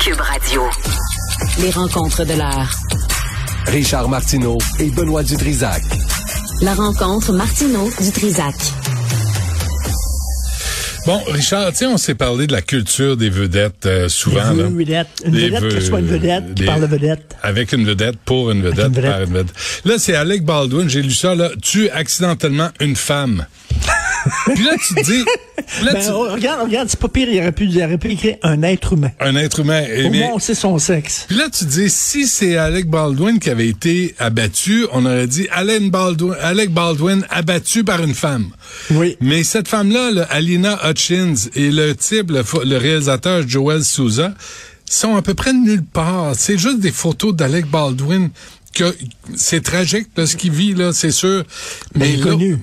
Cube Radio. Les rencontres de l'heure. Richard Martineau et Benoît Dutrisac. La rencontre Martineau-Dutrisac. Bon, Richard, tiens, on s'est parlé de la culture des vedettes souvent. Une vedette qui soit une vedette, qui parle de vedette. Avec une vedette, pour une vedette, par une vedette. Là, c'est Alec Baldwin, j'ai lu ça, là, tue accidentellement une femme. Puis là, tu te dis... Là, regarde, c'est pas pire, il aurait pu écrire un être humain. Un être humain. Au moins, on sait son sexe. Puis là, tu te dis, si c'est Alec Baldwin qui avait été abattu, on aurait dit Alec Baldwin abattu par une femme. Oui. Mais cette femme-là, là, Alina Hutchins, et le type, le réalisateur Joel Souza, sont à peu près de nulle part. C'est juste des photos d'Alec Baldwin. Que c'est tragique là, ce qu'il vit là, c'est sûr. Mais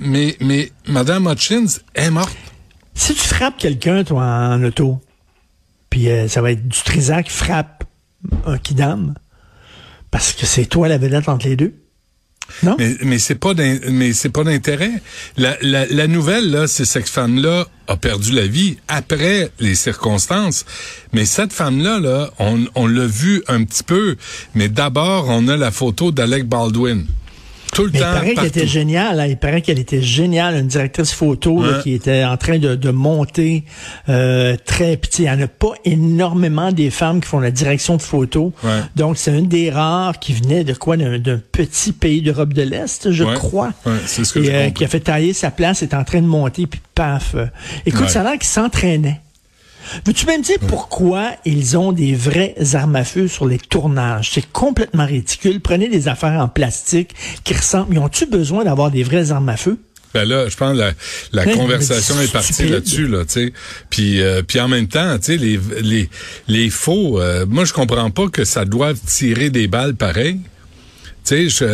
Madame Hutchins est morte. Si tu frappes quelqu'un toi en auto, puis ça va être du Trisac frappe un kidam, parce que c'est toi la vedette entre les deux. Non? Mais c'est pas d'intérêt. La nouvelle là, c'est cette femme-là a perdu la vie après les circonstances. Mais cette femme-là, là, on l'a vu un petit peu. Mais d'abord, on a la photo d'Alec Baldwin. Tout le temps, il paraît qu'elle était géniale. Il paraît qu'elle était géniale, une directrice photo là, qui était en train de monter très petit. Il n'y en a pas énormément des femmes qui font la direction de photo. Ouais. Donc, c'est une des rares qui venait de quoi? D'un petit pays d'Europe de l'Est, je crois. Ouais, c'est ce que j'ai compris. Qui a fait tailler sa place, est en train de monter, puis paf. Écoute, ça a l'air qu'il s'entraînait. Veux-tu même dire pourquoi ils ont des vraies armes à feu sur les tournages? C'est complètement ridicule. Prenez des affaires en plastique qui ressemblent. Ils ont-tu besoin d'avoir des vraies armes à feu? Ben là, je pense que la conversation est partie là-dessus, là, tu sais. Puis en même temps, tu sais, les faux, moi je comprends pas que ça doive tirer des balles pareilles. Tu sais,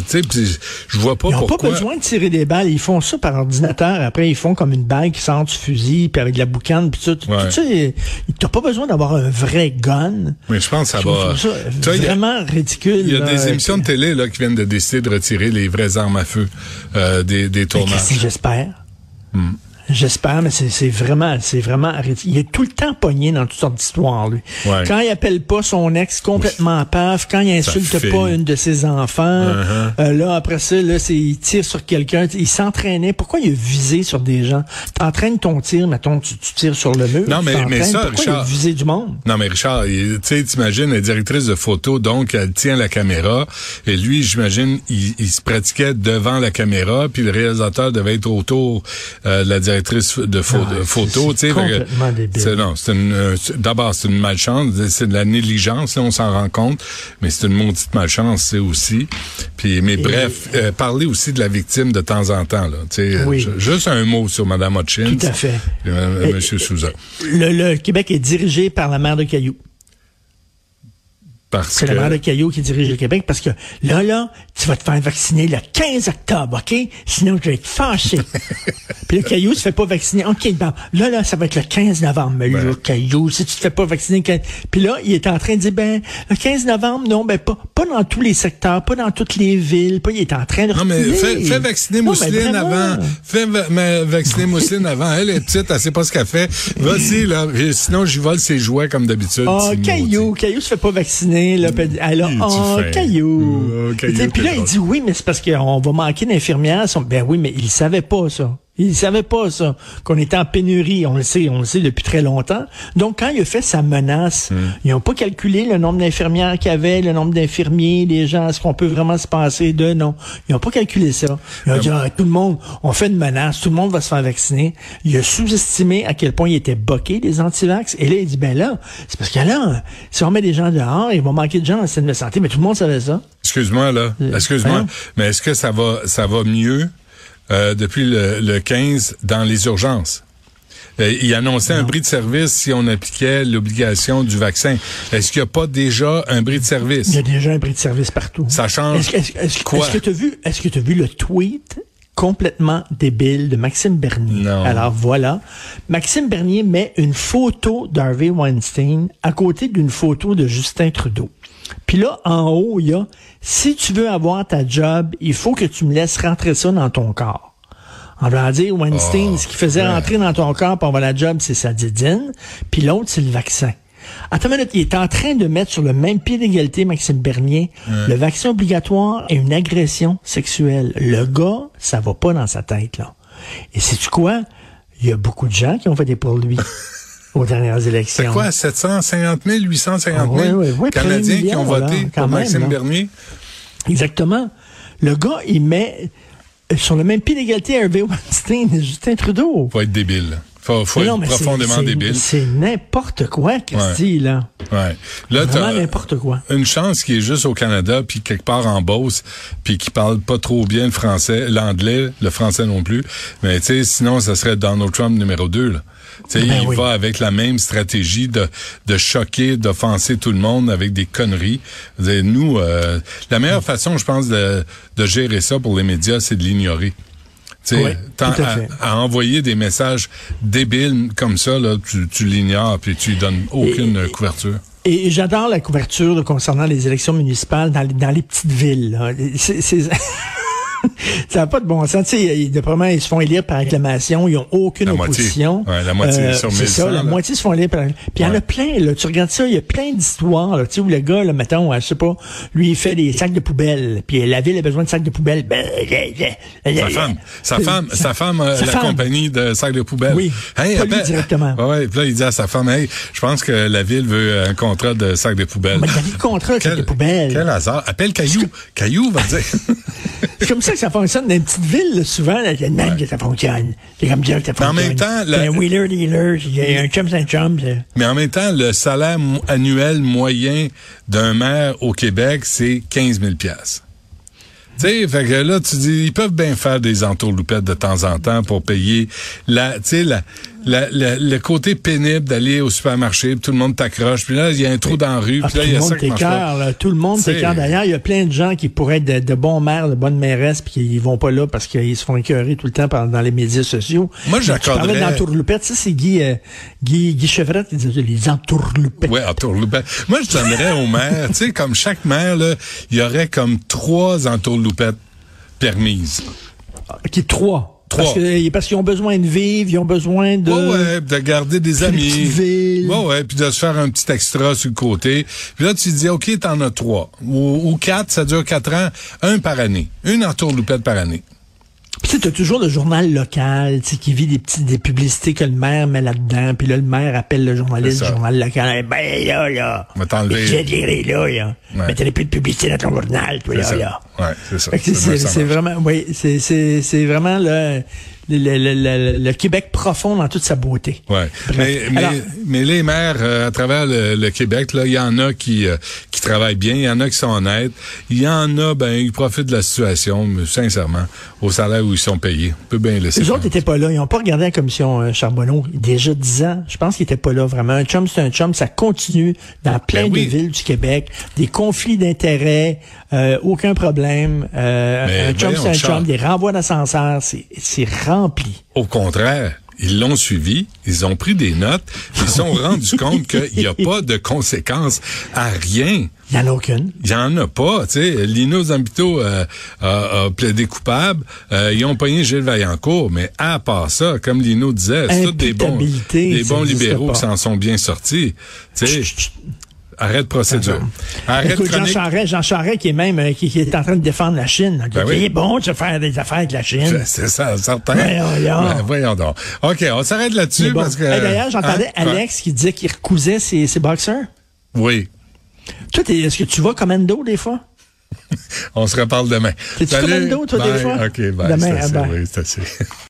je vois pas pourquoi. Ils n'ont pas besoin de tirer des balles. Ils font ça par ordinateur. Après, ils font comme une balle qui sort du fusil, puis avec de la boucane, puis ça. Tu sais, t'as pas besoin d'avoir un vrai gun. Mais je pense que ça va. C'est vraiment ridicule. Il y a des émissions de télé là qui viennent de décider de retirer les vraies armes à feu des tournages. J'espère. J'espère, mais c'est vraiment il est tout le temps pogné dans toutes sortes d'histoires, lui. Ouais. Quand il appelle pas son ex complètement paf, quand il insulte pas une de ses enfants, là, après ça, là, il tire sur quelqu'un, il s'entraînait. Pourquoi il a visé sur des gens? T'entraînes ton tir, mettons, tu tires sur le mur. Non, mais ça, pourquoi Richard. Il a visé du monde? Non, mais Richard, tu sais, t'imagines, la directrice de photo, donc, elle tient la caméra, et lui, j'imagine, il se pratiquait devant la caméra, puis le réalisateur devait être autour de la directrice de photo, tu sais. Complètement débile. D'abord, c'est une malchance, c'est de la négligence, là, on s'en rend compte, mais c'est une maudite malchance, c'est aussi. Puis, mais bref, parler aussi de la victime de temps en temps, là, tu sais. Oui. Juste un mot sur Mme Hutchins. Tout à fait. Monsieur Souza. Le Québec est dirigé par la maire de Cailloux. C'est le maire de Cailloux qui dirige le Québec parce que là, tu vas te faire vacciner le 15 octobre, OK? Sinon, je vais être fâché. Puis le Cailloux se fait pas vacciner. OK, bon, là, ça va être le 15 novembre. Mais là, Cailloux, si tu te fais pas vacciner... Puis là, il est en train de dire, le 15 novembre, non, pas dans tous les secteurs, pas dans toutes les villes. Il est en train de reculer. Non, mais fais vacciner Mousseline avant. Fais vacciner Mousseline avant. Elle est petite, elle sait pas ce qu'elle fait. Vas-y, là. Sinon, j'y vole ses jouets comme d'habitude. Cailloux se fait pas vacciner. Là, Caillou. Puis là, il dit oui, mais c'est parce qu'on va manquer d'infirmières. Ben oui, mais il savait pas ça. Il savait pas ça, qu'on était en pénurie. On le sait depuis très longtemps. Donc, quand il a fait sa menace, ils n'ont pas calculé le nombre d'infirmières qu'il y avait, le nombre d'infirmiers, les gens, est-ce qu'on peut vraiment se passer de... Non, ils n'ont pas calculé ça. Ils ont dit, tout le monde, on fait une menace, tout le monde va se faire vacciner. Il a sous-estimé à quel point il était boqué, les antivax. Et là, il dit, c'est parce que là, si on met des gens dehors, il va manquer de gens dans le système de santé. Mais tout le monde savait ça. Excuse-moi, mais est-ce que ça va mieux depuis le 15 dans les urgences? Il annonçait un bris de service si on appliquait l'obligation du vaccin. Est-ce qu'il n'y a pas déjà un bris de service? Il y a déjà un bris de service partout. Ça change quoi? Est-ce que tu as vu le tweet complètement débile de Maxime Bernier? Non. Alors voilà. Maxime Bernier met une photo d'Harvey Weinstein à côté d'une photo de Justin Trudeau. Puis là, en haut, il y a « Si tu veux avoir ta job, il faut que tu me laisses rentrer ça dans ton corps. » En voulant dire, Weinstein, ce qui faisait rentrer dans ton corps pour avoir la job, c'est sa didine, puis l'autre, c'est le vaccin. Attends une minute, il est en train de mettre sur le même pied d'égalité, Maxime Bernier, le vaccin obligatoire et une agression sexuelle. Le gars, ça va pas dans sa tête, là. Et sais-tu quoi? Il y a beaucoup de gens qui ont voté pour lui aux dernières élections. C'est quoi, 750 000, 850 000 Canadiens qui ont voté pour Maxime Bernier? Exactement. Le gars, il met sur le même pied d'égalité Harvey Weinstein et Justin Trudeau. Faut être débile. Faut être profondément débile. C'est n'importe quoi, Christy, là. Ouais. Là, vraiment n'importe quoi. Une chance qui est juste au Canada, puis quelque part en Beauce, puis qui parle pas trop bien le français, l'anglais, le français non plus. Mais tu sais, sinon, ça serait Donald Trump numéro 2, là. Tu sais, il va avec la même stratégie de choquer, d'offenser tout le monde avec des conneries. Nous, la meilleure façon, je pense, de gérer ça pour les médias, c'est de l'ignorer. Oui, à envoyer des messages débiles comme ça, là, tu l'ignores puis tu lui donnes aucune couverture. Et j'adore la couverture là, concernant les élections municipales dans les petites villes. Là. Ça n'a pas de bon sens. Tu sais, ils se font élire par acclamation. Ils n'ont aucune opposition. La moitié sur 1100. C'est ça, la moitié se font élire par... Puis il y en a plein, là. Tu regardes ça, il y a plein d'histoires, là. Tu sais, où le gars, là, mettons, je sais pas, lui, il fait des sacs de poubelle. Puis la ville a besoin de sacs de poubelle. Sa femme a la compagnie de sacs de poubelle. Oui, hey, pas lui directement. Ouais, puis là, il dit à sa femme, hey, je pense que la ville veut un contrat de sacs de poubelle. Mais le contrat de sacs de poubelle. Quel hasard. Appelle Caillou. Caillou va dire... C'est comme ça que ça fonctionne dans une petite ville, là, souvent. C'est même que ça fonctionne. C'est comme ça que ça fonctionne. Mais en même temps... un wheeler-dealer, il y a un chum, c'est un chum. Mais en même temps, le salaire annuel moyen d'un maire au Québec, c'est 15 000 $. Tu sais, fait que là, tu dis, ils peuvent bien faire des entourloupettes de temps en temps pour payer le côté pénible d'aller au supermarché, puis tout le monde t'accroche, puis là, il y a un trou dans la rue, puis là, il y a ça qui marche pas. Tout le monde t'écœure. D'ailleurs, il y a plein de gens qui pourraient être de bons maires, de bonnes mairesses, puis ils vont pas là parce qu'ils se font écœurer tout le temps dans les médias sociaux. Moi, j'accorderais... Tu parlais d'entourloupettes, ça, c'est Guy Chevrette qui disait les entourloupettes. Oui, entourloupettes. Moi, je donnerais aux maires, tu sais, comme chaque maire, là, il y aurait comme 3 entourloupettes permises. OK, 3. Parce qu'ils ont besoin de vivre, ils ont besoin de... de garder des amis. Puis de se faire un petit extra sur le côté. Puis là, tu te dis, OK, t'en as 3. Ou 4, ça dure 4 ans, 1 par année. Une entourloupette par année. Puis tu as toujours le journal local, qui vit des publicités que le maire met là-dedans, puis là, le maire appelle le journaliste du journal local. Ben là, on va t'enlever. mettez plus de publicité dans ton journal, toi, là. Ouais, c'est ça. C'est vraiment, c'est vraiment le Québec profond dans toute sa beauté. Ouais. Mais les maires à travers le Québec, là, il y en a qui travaillent bien, il y en a qui sont honnêtes, il y en a, ils profitent de la situation, mais sincèrement, au salaire où ils sont payés. On peut bien laisser. Les autres n'étaient pas là, ils n'ont pas regardé la commission Charbonneau. Déjà 10 ans, je pense qu'ils n'étaient pas là vraiment. Un chum, c'est un chum, ça continue dans plein de villes du Québec. Des conflits d'intérêts, aucun problème. Un chum, c'est un chum, des renvois d'ascenseur, c'est rempli. Au contraire, ils l'ont suivi, ils ont pris des notes, ils se sont rendus compte qu'il n'y a pas de conséquences à rien. Il n'y en a aucune. Il n'y en a pas, tu sais. Lino Zambito a plaidé coupable. Ils ont pogné Gilles Vaillancourt, mais à part ça, comme Lino disait, c'est tous des bons libéraux qui s'en sont bien sortis. Tu sais. Arrête procédure. Écoute, Jean Charest qui est même qui est en train de défendre la Chine. Il est bon de se faire des affaires avec la Chine. C'est ça, certain. Voyons donc. OK, on s'arrête là-dessus parce que... D'ailleurs, j'entendais Alex qui disait qu'il recousait ses boxeurs. Oui. Toi, est-ce que tu vas commando des fois? On se reparle demain. T'es-tu commando, toi, des fois? OK, bye. Demain, c'est assez.